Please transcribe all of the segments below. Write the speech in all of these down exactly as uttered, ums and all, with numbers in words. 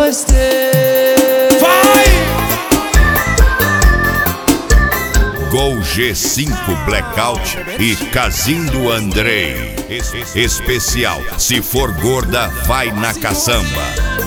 Gostei. Vai! Gol G cinco Blackout e Casinho Andrei. Especial, se for gorda, vai na caçamba.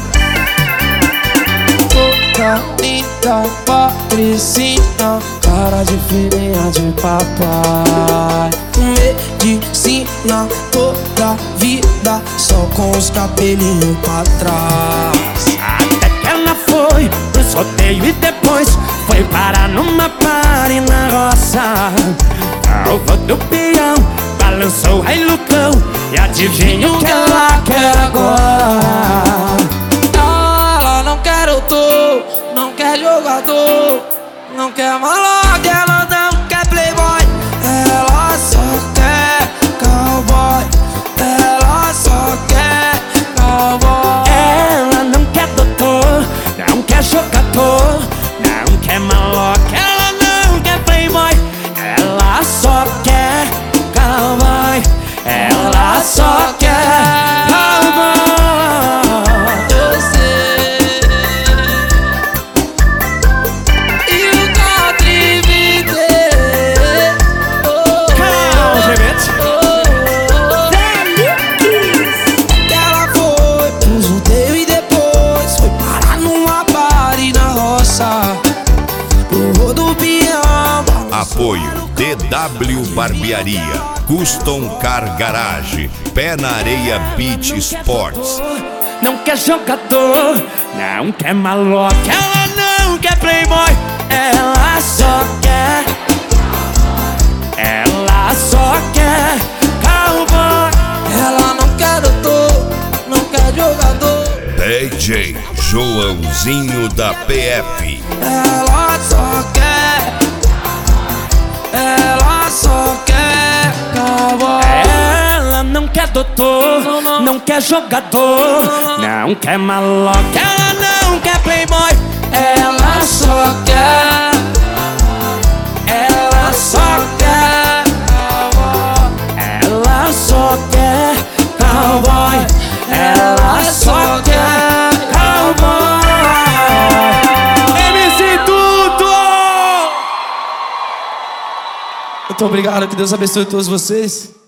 Toda linda patricinha, cara de filhinha de papai. Medicina toda vida, só com os cabelinhos pra trás. Até que ela foi pro sorteio e depois foi parar numa party na roça. O vô do peão balançou o Lucão e adivinha o que ela quer agora. Ela não quer doutor, não quer jogador, não quer maloca, ela não quer playboy. Ela só quer cowboy, ela só quer cowboy. Ela não quer doutor, não quer jogador, não quer maloca, ela não quer playboy. Ela só quer cowboy, ela só quer cowboy. Eu sei. E o country beat, oh, Country beat. oh, que ela foi pro sorteio e depois foi parar numa party na roça. Pro rodopião. Apoio D W Barbearia, Custom Car Garage, Pé na Areia Beach Sports. Não quer jogador, não quer maloca, ela não quer playboy. Ela só quer, ela só quer cowboy. Ela não quer doutor, não quer jogador. D J Joãozinho da P F. Ela só quer, ela só quer cowboy. Ela não quer doutor, Não, não. não quer jogador, não quer maloca, ela não quer playboy. Ela só quer, ela só quer cowboy. Ela só quer cowboy, ela só quer cowboy. M C Tudo! Muito obrigado, que Deus abençoe todos vocês.